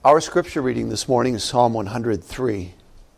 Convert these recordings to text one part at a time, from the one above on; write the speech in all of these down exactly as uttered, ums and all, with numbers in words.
Our scripture reading this morning is Psalm one hundred three.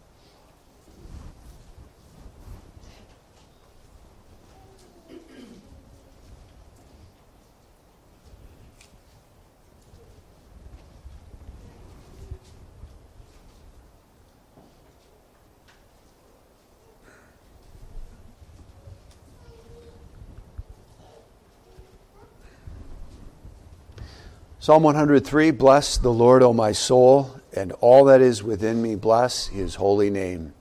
Psalm one hundred three, bless the Lord, O my soul, and all that is within me, bless his holy name.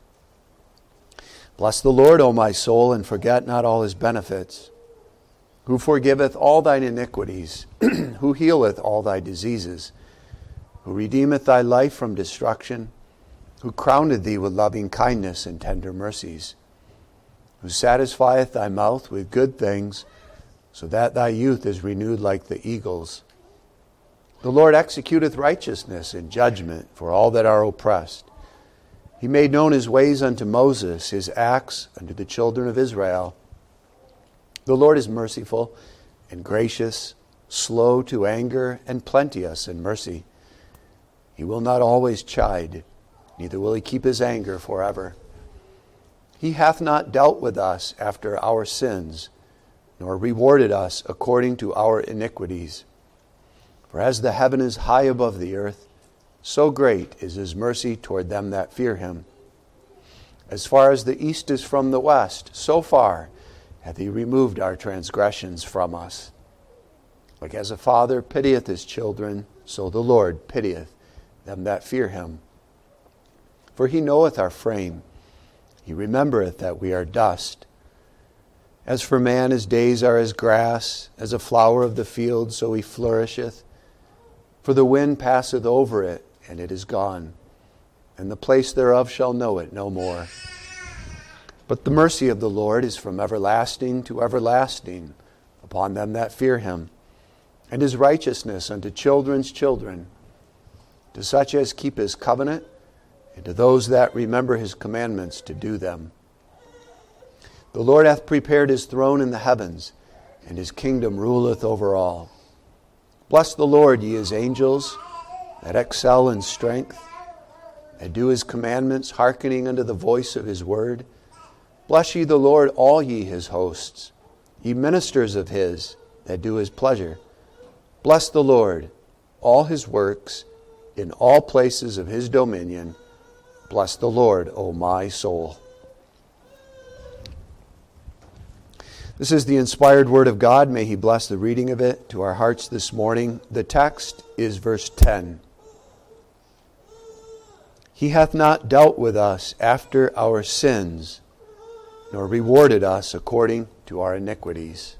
Bless the Lord, O my soul, and forget not all his benefits, who forgiveth all thine iniquities, who healeth all thy diseases, who redeemeth thy life from destruction, who crowneth thee with loving kindness and tender mercies, who satisfieth thy mouth with good things, so that thy youth is renewed like the eagles. The Lord executeth righteousness and judgment for all that are oppressed. He made known his ways unto Moses, his acts unto the children of Israel. The Lord is merciful and gracious, slow to anger, and plenteous in mercy. He will not always chide, neither will he keep his anger forever. He hath not dealt with us after our sins, nor rewarded us according to our iniquities. For as the heaven is high above the earth, so great is his mercy toward them that fear him. As far as the east is from the west, so far hath he removed our transgressions from us. Like as a father pitieth his children, so the Lord pitieth them that fear him. For he knoweth our frame, he remembereth that we are dust. As for man, his days are as grass, as a flower of the field, so he flourisheth. For the wind passeth over it, and it is gone, and the place thereof shall know it no more. But the mercy of the Lord is from everlasting to everlasting upon them that fear him, and his righteousness unto children's children, to such as keep his covenant, and to those that remember his commandments to do them. The Lord hath prepared his throne in the heavens, and his kingdom ruleth over all. Bless the Lord, ye his angels, that excel in strength, that do his commandments, hearkening unto the voice of his word. Bless ye the Lord, all ye his hosts, ye ministers of his, that do his pleasure. Bless the Lord, all his works, in all places of his dominion. Bless the Lord, O my soul. This is the inspired word of God. May he bless the reading of it to our hearts this morning. The text is verse ten. He hath not dealt with us after our sins, nor rewarded us according to our iniquities.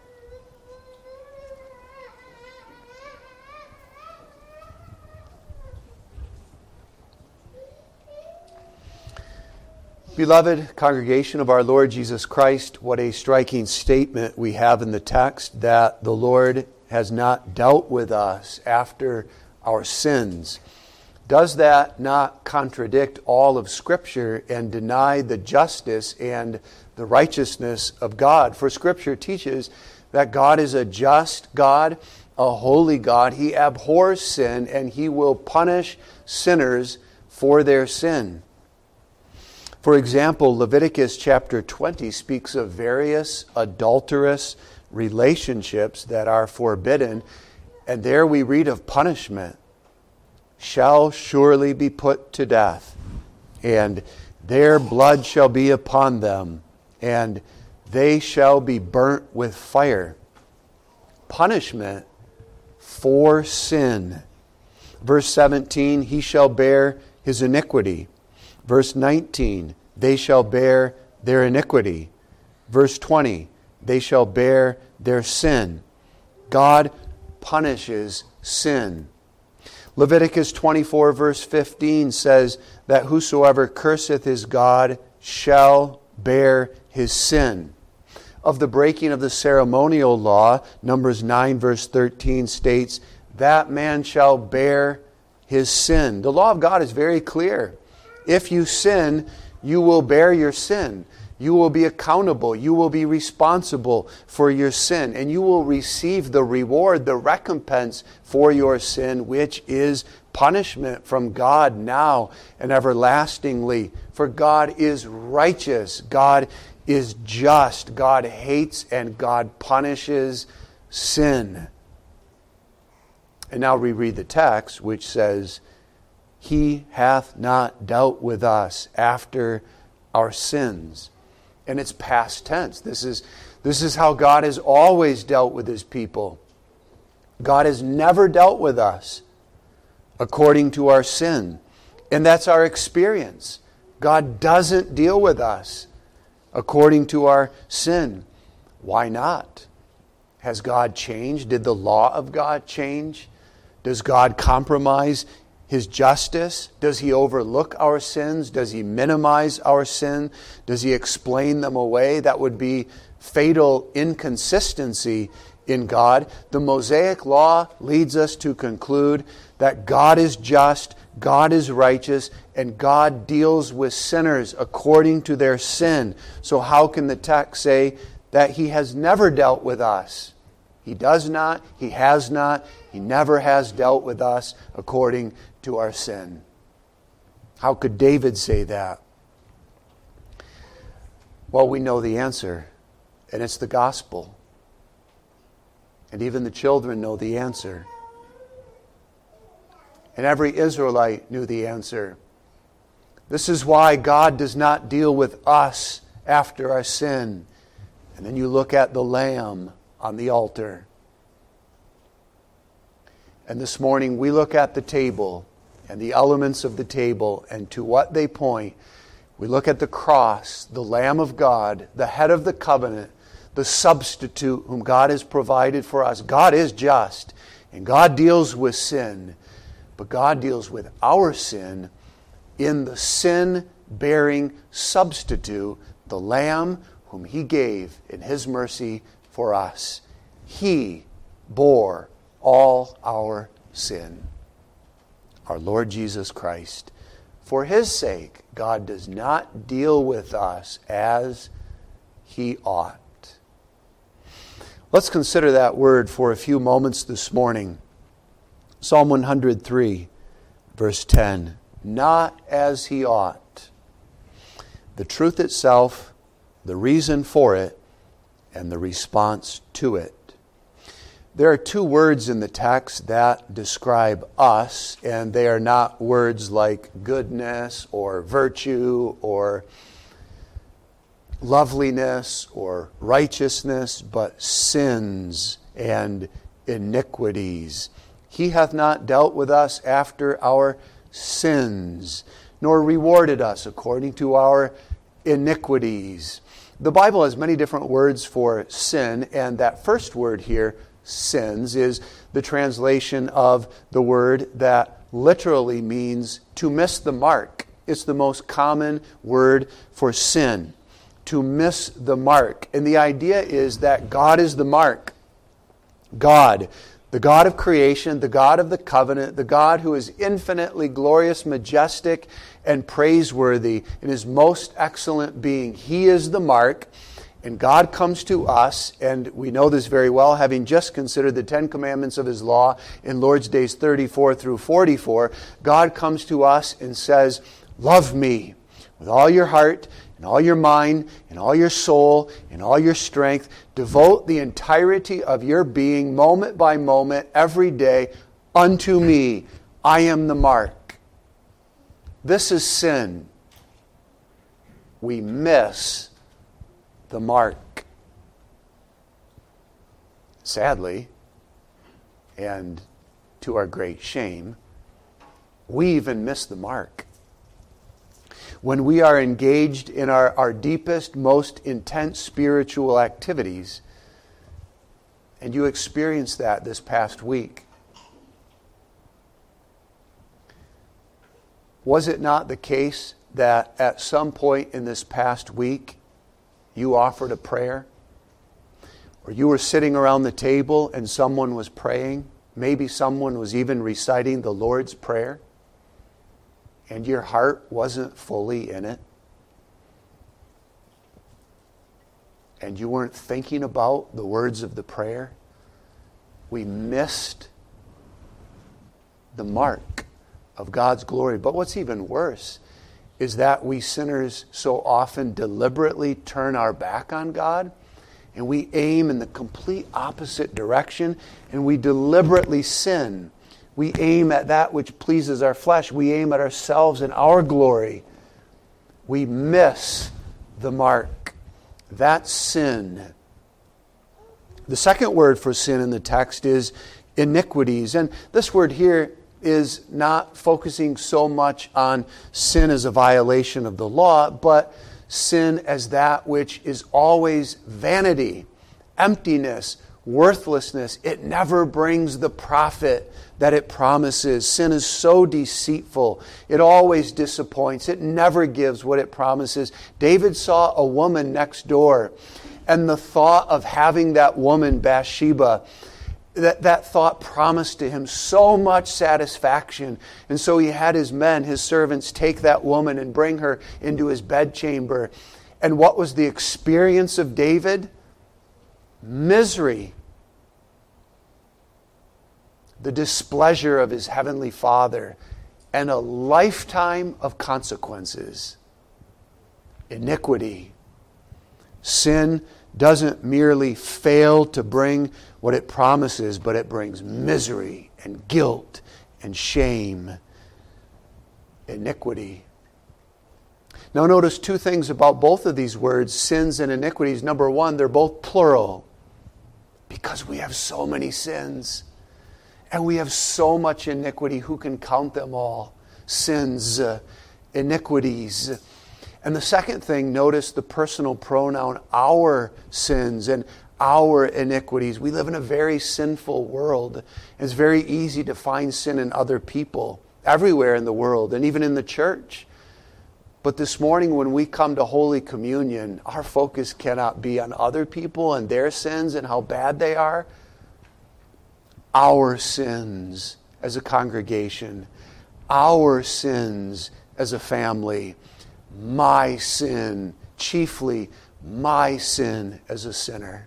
Beloved congregation of our Lord Jesus Christ, what a striking statement we have in the text, that the Lord has not dealt with us after our sins. Does that not contradict all of Scripture and deny the justice and the righteousness of God? For Scripture teaches that God is a just God, a holy God. He abhors sin, and he will punish sinners for their sin. For example, Leviticus chapter twenty speaks of various adulterous relationships that are forbidden, and there we read of punishment. Shall surely be put to death, and their blood shall be upon them, and they shall be burnt with fire. Punishment for sin. Verse seventeen, he shall bear his iniquity. Verse nineteen, they shall bear their iniquity. Verse twenty, they shall bear their sin. God punishes sin. Leviticus twenty-four verse fifteen says that whosoever curseth his God shall bear his sin. Of the breaking of the ceremonial law, Numbers nine verse thirteen states, that man shall bear his sin. The law of God is very clear. If you sin, you will bear your sin. You will be accountable. You will be responsible for your sin. And you will receive the reward, the recompense for your sin, which is punishment from God now and everlastingly. For God is righteous. God is just. God hates and God punishes sin. And now we read the text which says, He hath not dealt with us after our sins. And it's past tense. This is, this is how God has always dealt with His people. God has never dealt with us according to our sin. And that's our experience. God doesn't deal with us according to our sin. Why not? Has God changed? Did the law of God change? Does God compromise His justice? Does He overlook our sins? Does He minimize our sin? Does He explain them away? That would be fatal inconsistency in God. The Mosaic Law leads us to conclude that God is just, God is righteous, and God deals with sinners according to their sin. So how can the text say that He has never dealt with us? He does not, He has not, He never has dealt with us according to our sin. How could David say that? Well, we know the answer, and it's the gospel. And even the children know the answer. And every Israelite knew the answer. This is why God does not deal with us after our sin. And then you look at the Lamb on the altar. And this morning we look at the table and the elements of the table, and to what they point. We look at the cross, the Lamb of God, the head of the covenant, the substitute whom God has provided for us. God is just, and God deals with sin, but God deals with our sin in the sin-bearing substitute, the Lamb whom He gave in His mercy for us. He bore all our sin. Our Lord Jesus Christ. For His sake, God does not deal with us as He ought. Let's consider that word for a few moments this morning. Psalm one hundred three, verse ten. Not as He ought. The truth itself, the reason for it, and the response to it. There are two words in the text that describe us, and they are not words like goodness or virtue or loveliness or righteousness, but sins and iniquities. He hath not dealt with us after our sins, nor rewarded us according to our iniquities. The Bible has many different words for sin, and that first word here, sins, is the translation of the word that literally means to miss the mark. It's the most common word for sin, to miss the mark. And the idea is that God is the mark. God, the God of creation, the God of the covenant, the God who is infinitely glorious, majestic, and praiseworthy in His most excellent being. He is the mark. And God comes to us, and we know this very well, having just considered the Ten Commandments of His law in Lord's Days thirty-four through forty-four. God comes to us and says, love me with all your heart, and all your mind, and all your soul, and all your strength. Devote the entirety of your being, moment by moment, every day, unto me. I am the mark. This is sin. We miss the mark. Sadly, and to our great shame, we even miss the mark. When we are engaged in our, our deepest, most intense spiritual activities, and you experienced that this past week, was it not the case that at some point in this past week, you offered a prayer? Or you were sitting around the table and someone was praying? Maybe someone was even reciting the Lord's Prayer, and your heart wasn't fully in it? and you weren't thinking about the words of the prayer, we missed the mark of God's glory. But what's even worse is that we sinners so often deliberately turn our back on God, and we aim in the complete opposite direction, and we deliberately sin. We aim at that which pleases our flesh. We aim at ourselves and our glory. We miss the mark. That's sin. The second word for sin in the text is iniquities. And this word here is not focusing so much on sin as a violation of the law, but sin as that which is always vanity, emptiness, worthlessness. It never brings the profit that it promises. Sin is so deceitful. It always disappoints. It never gives what it promises. David saw a woman next door, and the thought of having that woman, Bathsheba, that, that thought promised to him so much satisfaction. And so he had his men, his servants, take that woman and bring her into his bedchamber. And what was the experience of David? Misery. The displeasure of his heavenly Father, and a lifetime of consequences. Iniquity. Sin doesn't merely fail to bring what it promises, but it brings misery and guilt and shame. Iniquity. Now notice two things about both of these words, sins and iniquities. Number one, they're both plural, because we have so many sins. And we have so much iniquity. Who can count them all? Sins, uh, iniquities. And the second thing, notice the personal pronoun, our sins and our iniquities. We live in a very sinful world. It's very easy to find sin in other people, everywhere in the world, and even in the church. But this morning when we come to Holy Communion, our focus cannot be on other people and their sins and how bad they are. Our sins as a congregation, our sins as a family, my sin, chiefly my sin as a sinner.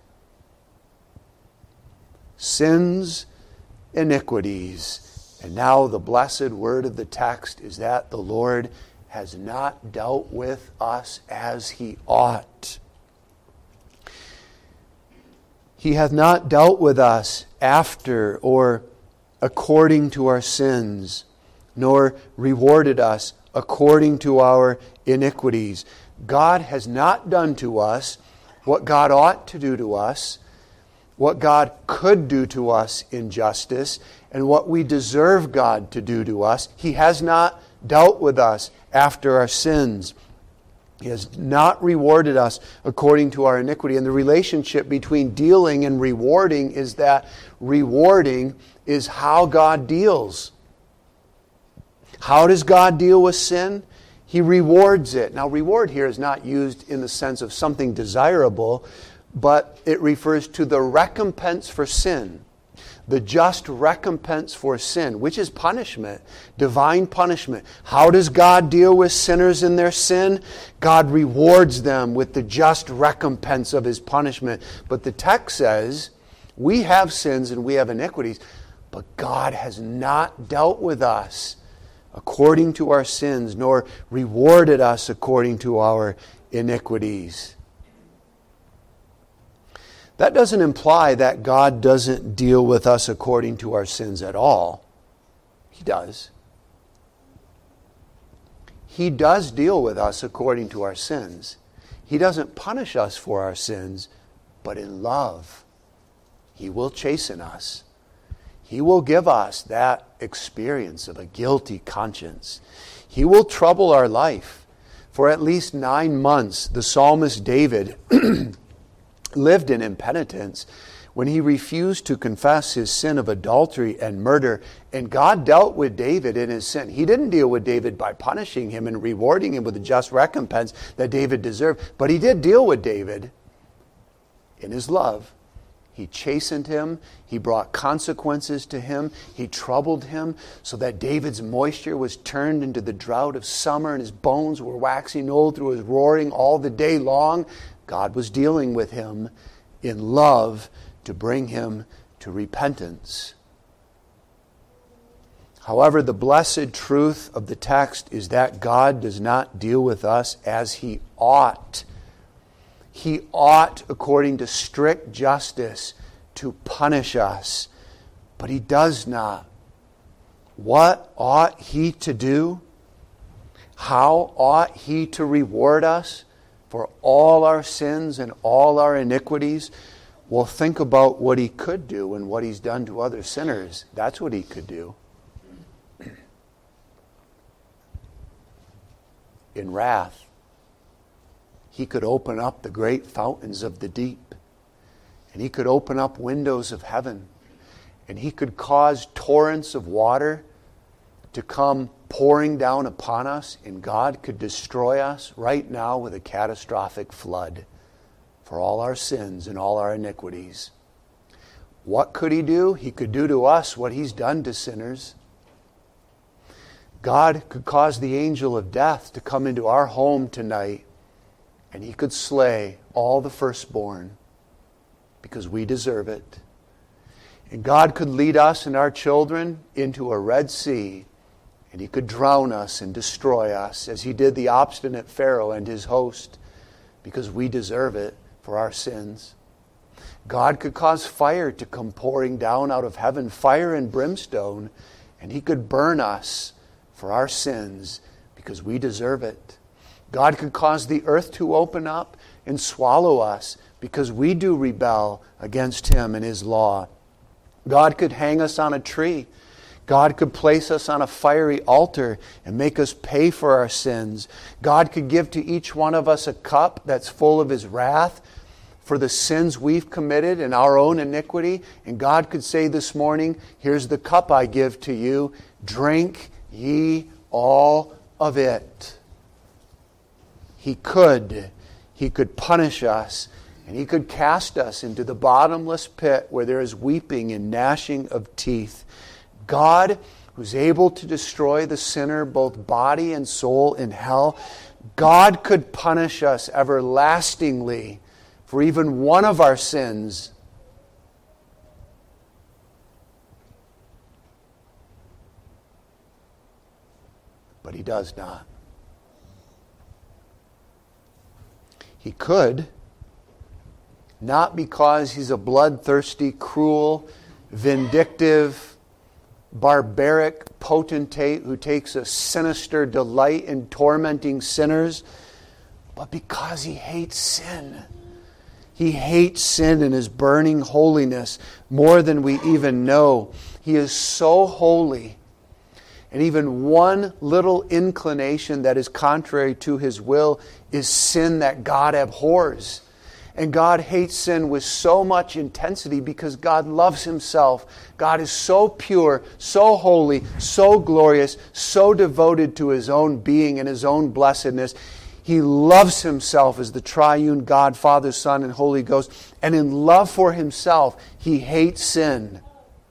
Sins, iniquities. And now the blessed word of the text is that the Lord has not dealt with us as he ought. He hath not dealt with us after or according to our sins, nor rewarded us according to our iniquities. God has not done to us what God ought to do to us, what God could do to us in justice, and what we deserve God to do to us. He has not dealt with us after our sins. He has not rewarded us according to our iniquity. And the relationship between dealing and rewarding is that rewarding is how God deals. How does God deal with sin? He rewards it. Now, reward here is not used in the sense of something desirable, but it refers to the recompense for sin. The just recompense for sin, which is punishment, divine punishment. How does God deal with sinners in their sin? God rewards them with the just recompense of his punishment. But the text says, we have sins and we have iniquities, but God has not dealt with us according to our sins, nor rewarded us according to our iniquities. That doesn't imply that God doesn't deal with us according to our sins at all. He does. He does deal with us according to our sins. He doesn't punish us for our sins, but in love, he will chasten us. He will give us that experience of a guilty conscience. He will trouble our life. For at least nine months, the psalmist David lived in impenitence when he refused to confess his sin of adultery and murder. And God dealt with David in his sin. He didn't deal with David by punishing him and rewarding him with a just recompense that David deserved. But he did deal with David in his love. He chastened him. He brought consequences to him. He troubled him so that David's moisture was turned into the drought of summer and his bones were waxing old through his roaring all the day long. God was dealing with him in love to bring him to repentance. However, the blessed truth of the text is that God does not deal with us as he ought. He ought, according to strict justice, to punish us, but he does not. What ought he to do? How ought he to reward us for all our sins and all our iniquities? Well, think about what he could do and what he's done to other sinners. That's what he could do. In wrath, he could open up the great fountains of the deep, and he could open up windows of heaven, and he could cause torrents of water to come pouring down upon us, and God could destroy us right now with a catastrophic flood for all our sins and all our iniquities. What could he do? He could do to us what he's done to sinners. God could cause the angel of death to come into our home tonight, and he could slay all the firstborn because we deserve it. And God could lead us and our children into a Red Sea, and he could drown us and destroy us as he did the obstinate Pharaoh and his host because we deserve it for our sins. God could cause fire to come pouring down out of heaven, fire and brimstone, and he could burn us for our sins because we deserve it. God could cause the earth to open up and swallow us because we do rebel against him and his law. God could hang us on a tree. God could place us on a fiery altar and make us pay for our sins. God could give to each one of us a cup that's full of his wrath for the sins we've committed and our own iniquity. And God could say this morning, here's the cup I give to you. Drink ye all of it. He could. He could punish us, and he could cast us into the bottomless pit where there is weeping and gnashing of teeth. God, who's able to destroy the sinner, both body and soul, in hell, God could punish us everlastingly for even one of our sins. But he does not. He could, not because he's a bloodthirsty, cruel, vindictive, barbaric potentate who takes a sinister delight in tormenting sinners, but because he hates sin. He hates sin and his burning holiness more than we even know. He is so holy. And even one little inclination that is contrary to his will is sin that God abhors. And God hates sin with so much intensity because God loves himself. God is so pure, so holy, so glorious, so devoted to his own being and his own blessedness. He loves himself as the triune God, Father, Son, and Holy Ghost. And in love for himself, he hates sin.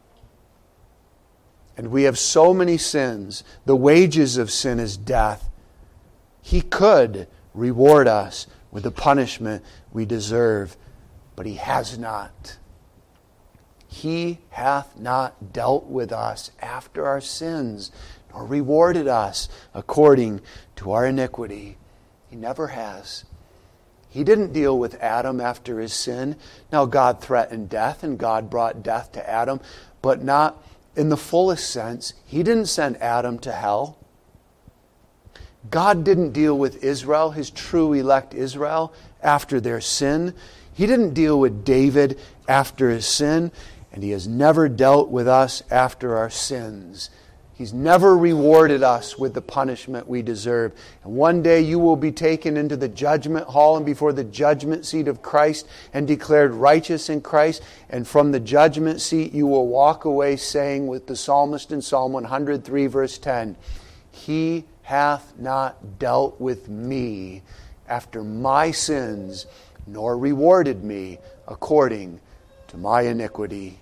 And we have so many sins. The wages of sin is death. He could reward us with the punishment we deserve, but he has not. He hath not dealt with us after our sins, nor rewarded us according to our iniquity. He never has. He didn't deal with Adam after his sin. Now, God threatened death, and God brought death to Adam, but not in the fullest sense. He didn't send Adam to hell. God didn't deal with Israel, his true elect Israel, after their sin. He didn't deal with David after his sin, and he has never dealt with us after our sins. He's never rewarded us with the punishment we deserve. And one day you will be taken into the judgment hall and before the judgment seat of Christ and declared righteous in Christ. And from the judgment seat you will walk away saying with the psalmist in Psalm one hundred three verse ten, He hath not dealt with me after my sins, nor rewarded me according to my iniquity.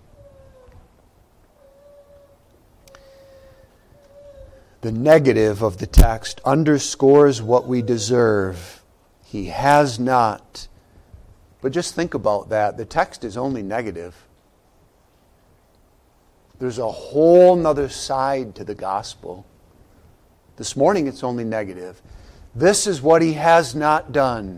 The negative of the text underscores what we deserve. He has not But just think about that. The text is only negative. There's a whole nother side to the gospel. This morning it's only negative. This is what he has not done.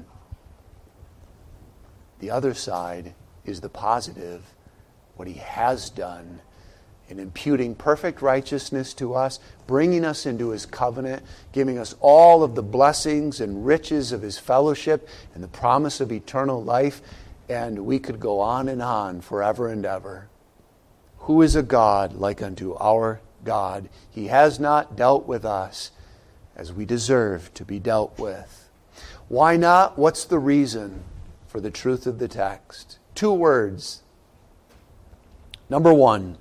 The other side is the positive, what he has done in imputing perfect righteousness to us, bringing us into his covenant, giving us all of the blessings and riches of his fellowship and the promise of eternal life. And we could go on and on forever and ever. Who is a God like unto our God? He has not dealt with us as we deserve to be dealt with. Why not? What's the reason for the truth of the text? Two words. Number one,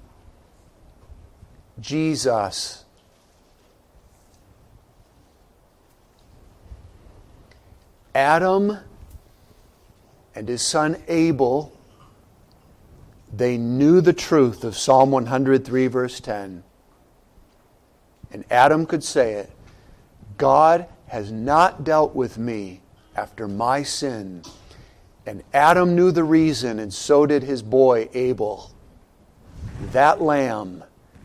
Jesus. Adam and his son Abel, they knew the truth of Psalm one hundred three, verse ten. And Adam could say it, God has not dealt with me after my sin. And Adam knew the reason, and so did his boy Abel. That lamb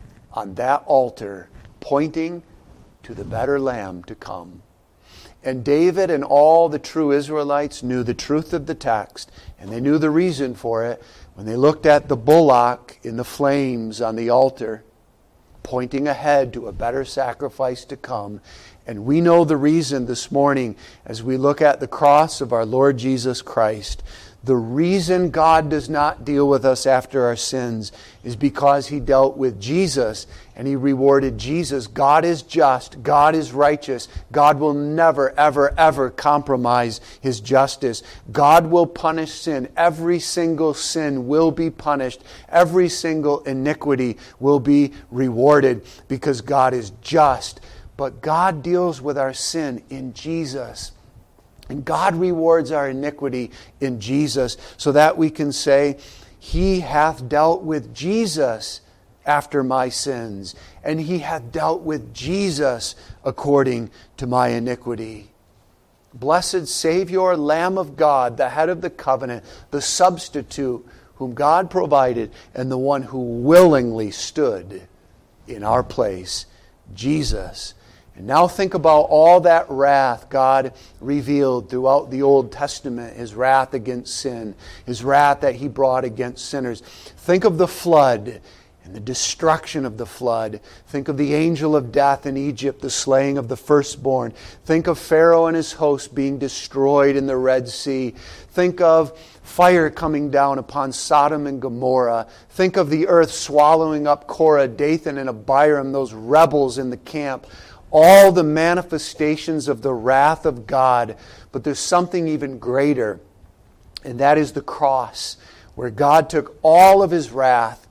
on that altar, pointing to the better lamb to come. And David and all the true Israelites knew the truth of the text, and they knew the reason for it when they looked at the bullock in the flames on the altar, pointing ahead to a better sacrifice to come. And we know the reason this morning as we look at the cross of our Lord Jesus Christ. The reason God does not deal with us after our sins is because he dealt with Jesus and he rewarded Jesus. God is just. God is righteous. God will never, ever, ever compromise his justice. God will punish sin. Every single sin will be punished. Every single iniquity will be rewarded because God is just. But God deals with our sin in Jesus. And God rewards our iniquity in Jesus so that we can say, he hath dealt with Jesus after my sins, and he hath dealt with Jesus according to my iniquity. Blessed Savior, Lamb of God, the head of the covenant, the substitute whom God provided, and the one who willingly stood in our place, Jesus. And now think about all that wrath God revealed throughout the Old Testament, his wrath against sin, his wrath that he brought against sinners. Think of the flood and the destruction of the flood. Think of the angel of death in Egypt, the slaying of the firstborn. Think of Pharaoh and his host being destroyed in the Red Sea. Think of fire coming down upon Sodom and Gomorrah. Think of the earth swallowing up Korah, Dathan, and Abiram, those rebels in the camp. All the manifestations of the wrath of God. But there's something even greater, and that is the cross, where God took all of his wrath,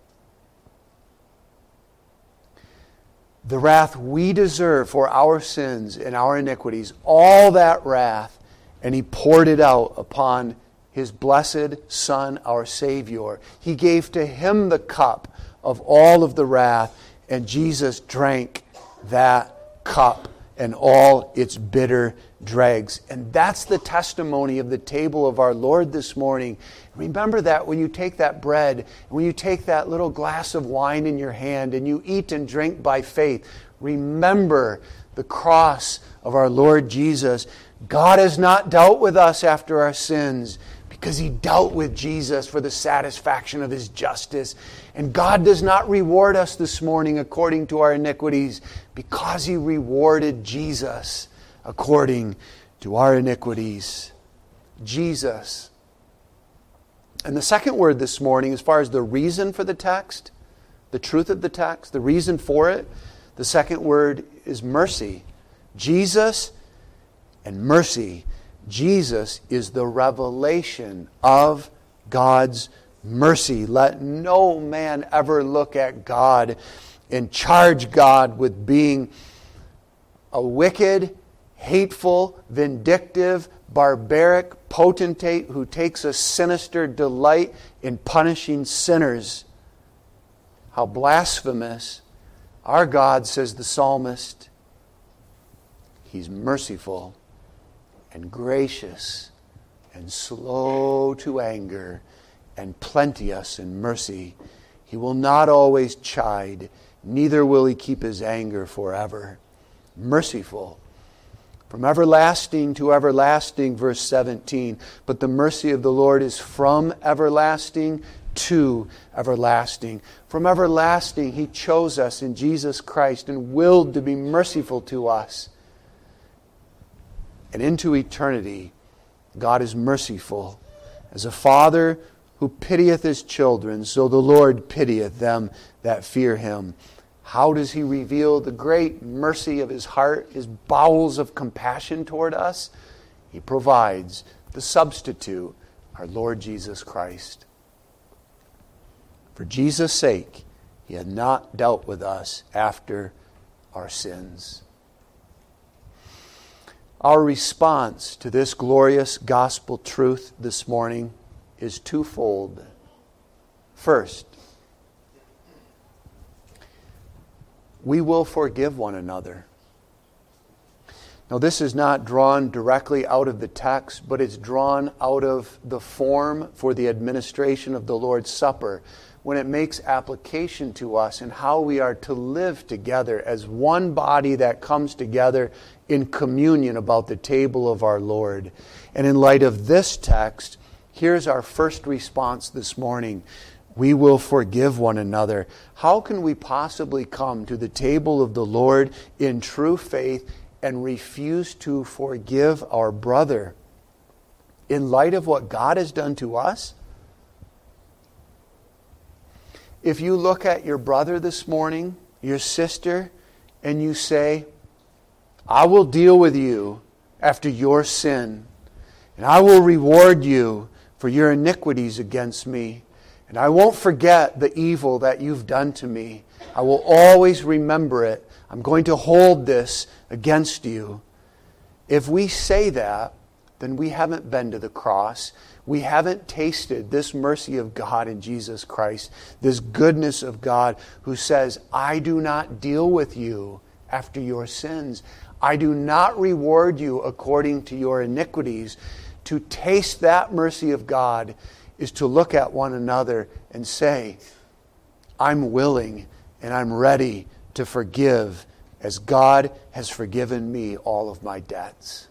the wrath we deserve for our sins and our iniquities, all that wrath, and he poured it out upon his blessed Son, our Savior. He gave to him the cup of all of the wrath, and Jesus drank that cup and all its bitter dregs. And that's the testimony of the table of our Lord this morning. Remember that when you take that bread, when you take that little glass of wine in your hand and you eat and drink by faith, remember the cross of our Lord Jesus. God has not dealt with us after our sins, because he dealt with Jesus for the satisfaction of his justice. And God does not reward us this morning according to our iniquities, because he rewarded Jesus according to our iniquities. Jesus. And the second word this morning, as far as the reason for the text, the truth of the text, the reason for it, the second word is mercy. Jesus and mercy. Jesus is the revelation of God's mercy. Let no man ever look at God and charge God with being a wicked, hateful, vindictive, barbaric potentate who takes a sinister delight in punishing sinners. How blasphemous. Our God, says the psalmist, he's merciful and gracious and slow to anger, and plenteous in mercy. He will not always chide, neither will he keep his anger forever. Merciful, from everlasting to everlasting, verse seventeen. But the mercy of the Lord is from everlasting to everlasting. From everlasting, he chose us in Jesus Christ and willed to be merciful to us. And into eternity, God is merciful. As a father who pitieth his children, so the Lord pitieth them that fear him. How does he reveal the great mercy of his heart, his bowels of compassion toward us? He provides the substitute, our Lord Jesus Christ. For Jesus' sake, he had not dealt with us after our sins. Our response to this glorious gospel truth this morning is twofold. First, we will forgive one another. Now, this is not drawn directly out of the text, but it's drawn out of the form for the administration of the Lord's Supper, when it makes application to us and how we are to live together as one body that comes together in communion about the table of our Lord. And in light of this text, here's our first response this morning. We will forgive one another. How can we possibly come to the table of the Lord in true faith and refuse to forgive our brother in light of what God has done to us? If you look at your brother this morning, your sister, and you say, I will deal with you after your sin, and I will reward you for your iniquities against me, and I won't forget the evil that you've done to me. I will always remember it. I'm going to hold this against you. If we say that, then we haven't been to the cross. We haven't tasted this mercy of God in Jesus Christ, this goodness of God who says, I do not deal with you after your sins. I do not reward you according to your iniquities. To taste that mercy of God is to look at one another and say, I'm willing and I'm ready to forgive as God has forgiven me all of my debts.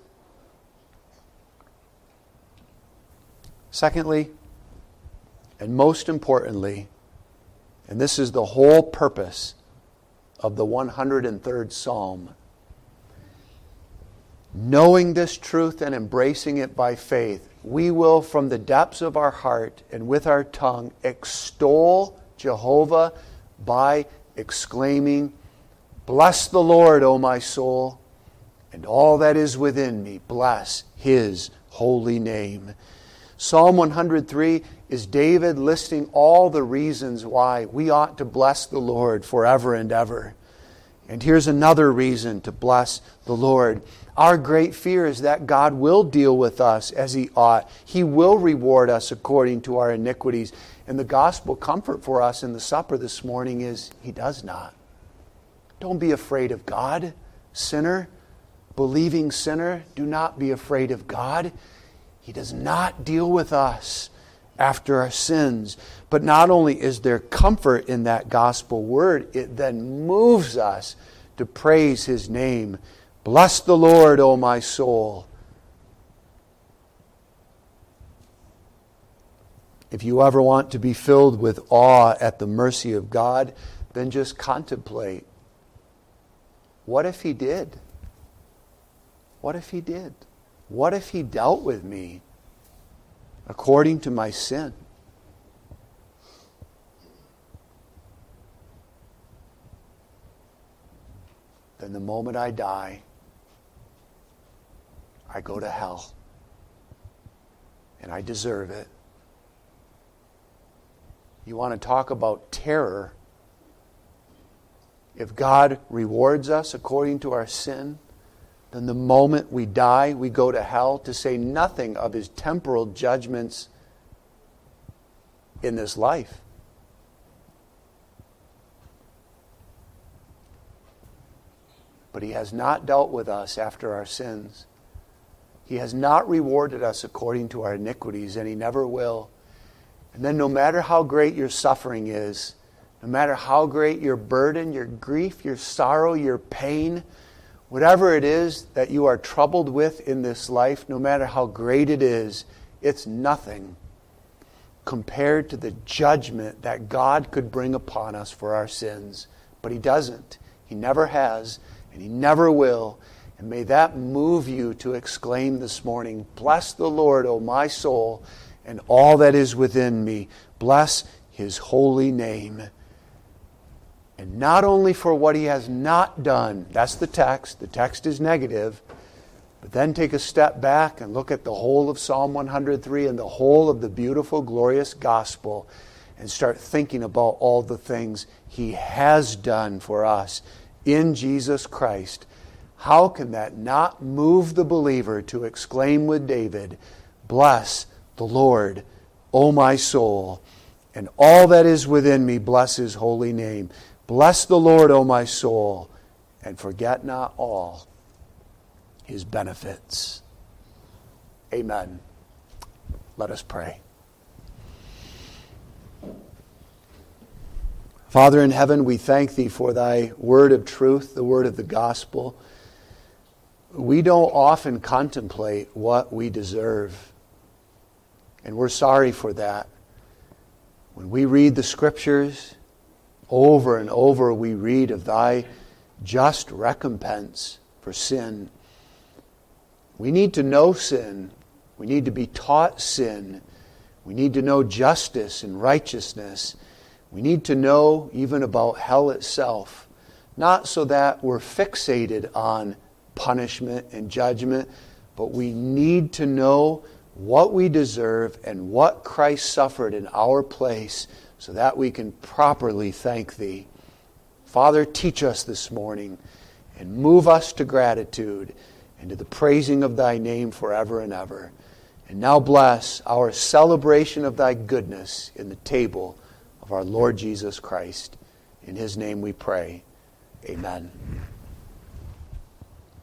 Secondly, and most importantly, and this is the whole purpose of the one hundred third Psalm, knowing this truth and embracing it by faith, we will from the depths of our heart and with our tongue extol Jehovah by exclaiming, Bless the Lord, O my soul, and all that is within me, bless his holy name. Psalm one hundred three is David listing all the reasons why we ought to bless the Lord forever and ever. And here's another reason to bless the Lord. Our great fear is that God will deal with us as he ought. He will reward us according to our iniquities. And the gospel comfort for us in the supper this morning is he does not. Don't be afraid of God, sinner, believing sinner. Do not be afraid of God. He does not deal with us after our sins. But not only is there comfort in that gospel word, it then moves us to praise his name. Bless the Lord, O my soul. If you ever want to be filled with awe at the mercy of God, then just contemplate. What if he did? What if he did? What if he dealt with me according to my sin? Then the moment I die, I go to hell. And I deserve it. You want to talk about terror? If God rewards us according to our sin, then the moment we die, we go to hell, to say nothing of his temporal judgments in this life. But he has not dealt with us after our sins. He has not rewarded us according to our iniquities, and He never will. And then no matter how great your suffering is, no matter how great your burden, your grief, your sorrow, your pain, whatever it is that you are troubled with in this life, no matter how great it is, it's nothing compared to the judgment that God could bring upon us for our sins. But He doesn't. He never has, and He never will. And may that move you to exclaim this morning, "Bless the Lord, O my soul, and all that is within me. Bless His holy name." And not only for what He has not done. That's the text. The text is negative. But then take a step back and look at the whole of Psalm one hundred three and the whole of the beautiful, glorious gospel and start thinking about all the things He has done for us in Jesus Christ. How can that not move the believer to exclaim with David, "Bless the Lord, O my soul, and all that is within me, bless His holy name. Bless the Lord, O my soul, and forget not all His benefits." Amen. Let us pray. Father in heaven, we thank Thee for Thy word of truth, the word of the gospel. We don't often contemplate what we deserve, and we're sorry for that. When we read the Scriptures, over and over we read of Thy just recompense for sin. We need to know sin. We need to be taught sin. We need to know justice and righteousness. We need to know even about hell itself. Not so that we're fixated on punishment and judgment, but we need to know what we deserve and what Christ suffered in our place so that we can properly thank Thee. Father, teach us this morning and move us to gratitude and to the praising of Thy name forever and ever. And now bless our celebration of Thy goodness in the table of our Lord Jesus Christ. In His name we pray. Amen.